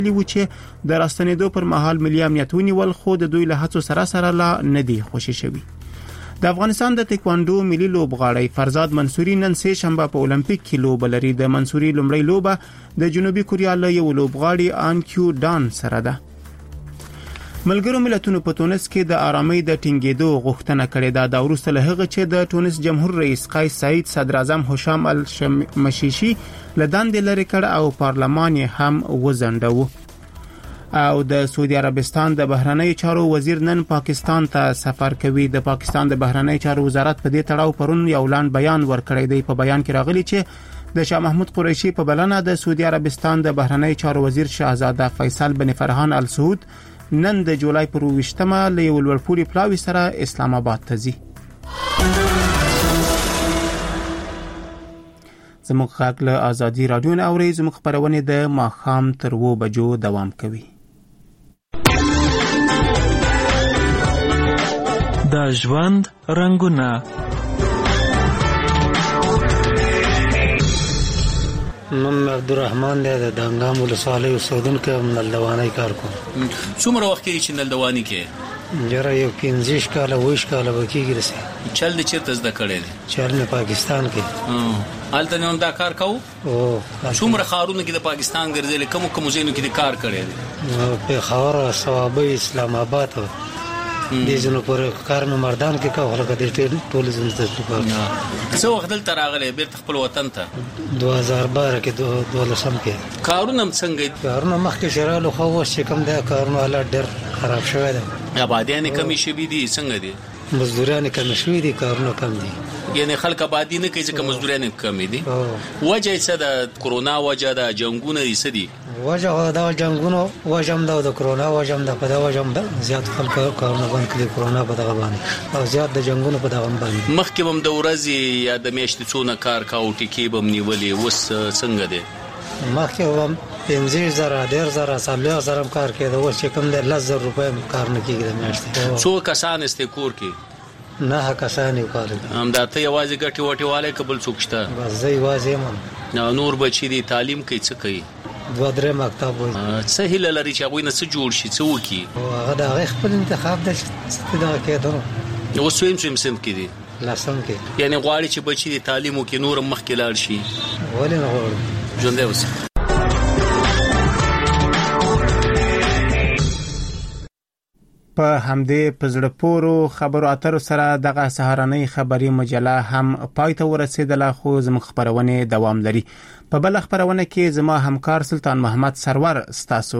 و چې د راستنېدو پر مهال ملي امنیت ونیول خو د دوی له هڅو سره لا نه دي خوشي شوي. د افغانستان د تکواندو ملي لوبغاړی فرزاد منصوري نن سه شنبه په اولمپیک کې لوب لري. د منصوري لومړی لوبه د جنوبي کوریا له یو لوبغاړي آن کیو ډان سره ده. ملګرو ملتونو په تونس کې د آرامۍ د ټینګېدو غوښتنه کړې ده. دا وروسته له هغه چې د تونس جمهور رئیس قیس سعید صدر اعظم هشام المشیشي له دندې لرې کړ او پارلمان یې هم وځنډاوه. او د سعودي عربستان د بهرنی چارو وزیر نن پاکستان ته سفر کوي. د پاکستان د بهرنی چارو وزارت په دې تړاو پرون یو لاند بیان ورکړی دی. په بیان کې راغلی چې د شاه محمود قریشي په بلنه د سعودي عربستان د بهرنی چارو وزیر شاهزاده فیصل بن فرحان ال سعود نن د جولای پر 28مه له یو لوړپوړي پلاوي سره اسلام آباد ته ځي. زموږ خاک له آزادي رادیو نه اوري. زموږ خبرونه د ماښام تر 2 بجو دوام کوي. د ژوند رنگونه نوم عبدالرحمن دی د دانګام ولسوالۍ اوسیدونکی یم. نلدوانۍ کار کوم. څومره وخت کېږي چې نلدواني کې؟ یاره یو 15 کاله 20 کاله به کېږي رسې. چل دې چېرته زده کړی دی؟ چل مې پاکستان کې. هلته نه هم دا کار کوو؟ څومره ښارونو کې د پاکستان ګرځېدلی؟ کومو ځایونو کې دې کار کړی دی؟ پېښور، صوابۍ، اسلام آباد دې ځینو پورې کار مې مردان کې کوه. لکه دې ټولې ځینو ته کار. څه وخت دلته راغلی بیرته خپل وطن ته؟ 2012 کې 12 کې. کارونه هم څنګه دي؟ کارونه مخکې چې رالو خو اوس چې کوم دی کارونه حالات ډېر خراب شوی دی. آبادیانې کمې شوي دي څنګه دي؟ مزدورانې کمې شوي دي، کارونه کم دي. یعنی خلک آبادي نه کوي ځکه مزدورانې کمې دي. وجه یې څه ده؟ کرونا وجه ده؟ جنګونه دي څه دي؟ وجه دا جنګونو وجه هم ده او د کرونا وجه هم ده. په دا وجه هم زیات خلک کارونه بند کړي کرونا په دغه باندې او زیات د جنګونو په دغه باندې. مخکې هم د ورځې یا د میاشتې څونه کار کاوه ټیکې به هم نیولې، اوس څنګه دی؟ مخکې هم 15,000 10,000 40,000 کار کېده. اوس چې کوم دی 10,000 روپۍ کار نه کېږي د میاشتې. څو کسان استې کور کې؟ 9 کسان یې کار کوي. همدا ته یوازې ګټې وټې والی که بل څوک شته؟ بس زه یوازې یم. نور بچي دي تعلیم کوي څه کوي؟ 2-3 مکتب وایي. څه هیله لري چې هغوی نه څه جوړ شي څه وکړي؟ هغه د هغې خپل انتخاب دی چې دغه کېدو. اوس څویم صنف کې دي؟ 10م کې. یعنې غواړي چې بچي دي تعلیم وکړي نور هم مخکې لاړ شي؟ ولې نه غواړي؟ ژوندی اوسه. په همدې په زړه پورو خبرو اترو سره دغه سهارنۍ خبري مجله هم پای ته ورسېدله. خو زموږ خبرونه دوام لري. په بل خبرونه کې زما همکار سلطان محمد سرور ستاسو